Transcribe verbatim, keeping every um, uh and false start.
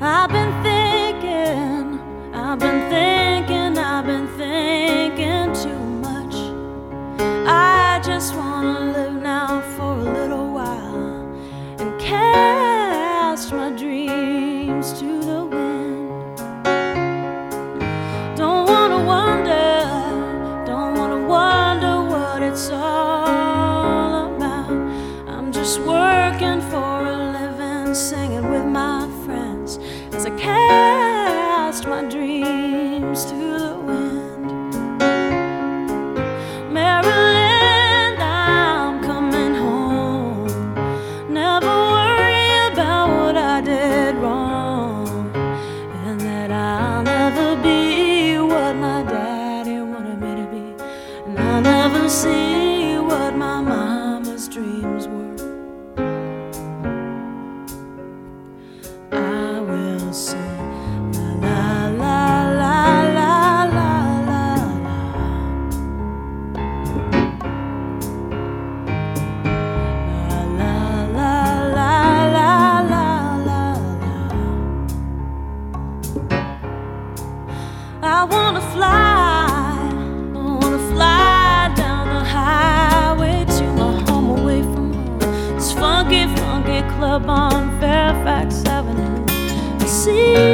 I've been thinking, I've been thinking, I've been thinking too much. I just wanna live now for a little while and cast my dreams to the wind. Don't wanna wonder, don't wanna wonder what it's all about. I'm just working for a living, singing with my friends as I cast my dreams to the wind. Maryland, I'm coming home. Never worry about what I did wrong, and that I'll never be what my daddy wanted me to be, and I'll never see what my mama's dreams were. I will sing la la la la la la la. La la la la la la la. I wanna fly, I wanna fly down the highway to my home away from home. This funky, funky club on Fairfax Avenue. I see